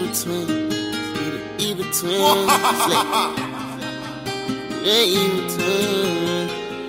between. E between. Yeah, E between.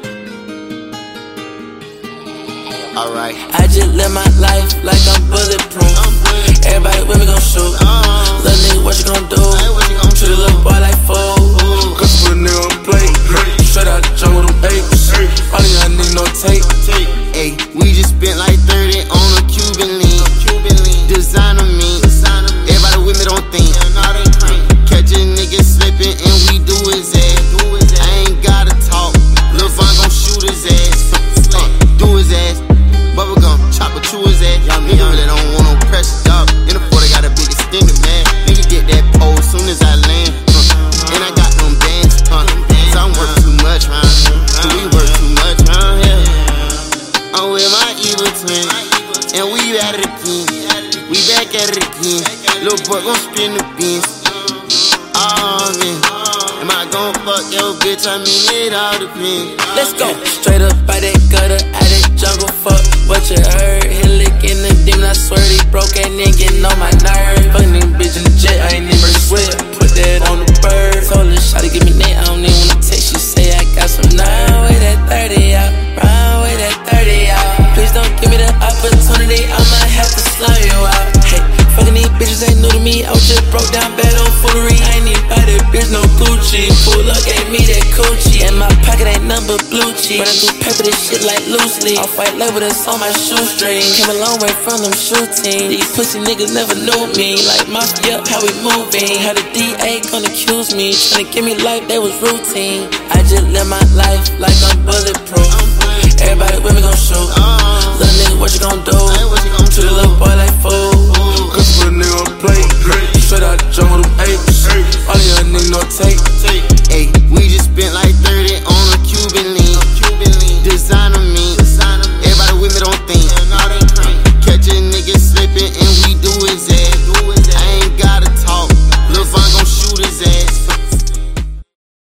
Alright. I just live my life like I'm bulletproof. Everybody with me gon' shoot. Little nigga, what you gon' do? Treat a little boy like fool. Cause put a nigga on the plate. Straight out the jungle, them apes. All these young niggas no tape. Ayy, we just spent like 30 on a Cuban link. Designer me. Everybody with me don't think. Catch a nigga slipping and we do his ass. I ain't gotta talk. Lil' Von gon' shoot his ass. Do his ass. Bubblegum, chopper, chew his ass. Nigga really don't want no pressure, dog. In the 40 got a big extended, man. Nigga get that pole as soon as I land. And I got them bands, so I'm worth too much round here. We work too much round here. I'm with my evil twin, and we at it again. We back at it again. Lil' boy gon' spin the beans. Oh man, am I gon' fuck your bitch? I mean it all depends. Let's go. Straight up by that gutter, out that jungle, fuck what you heard. Hit lick in the demon, I swear he broke that nigga getting on my nerve. Fucking nigga bitch in the jet, I ain't even sweat. Put that on the bird. Told her shawty give me net, I don't even wanna text you, say I got some now. With that 30 out, round with that 30 out. Please don't give me the opportunity, I might have to slum you out. Hey, fucking these bitches ain't new to me, I was just broke down bad on foolery. I ain't even buy that bitch no Gucci. Pull up, gave me that coochie. And my pocket ain't number blue cheese. Running through paper, this shit like loosely. I'll fight label that's on my shoestring. Came a long way from them shooting. These pussy niggas never knew me. Like mafia, how we moving. How the DA gon' accuse me. Tryna give me life, that was routine. I just live my life like I'm bulletproof. Everybody with me gon' shoot. Little nigga, what you gon' do?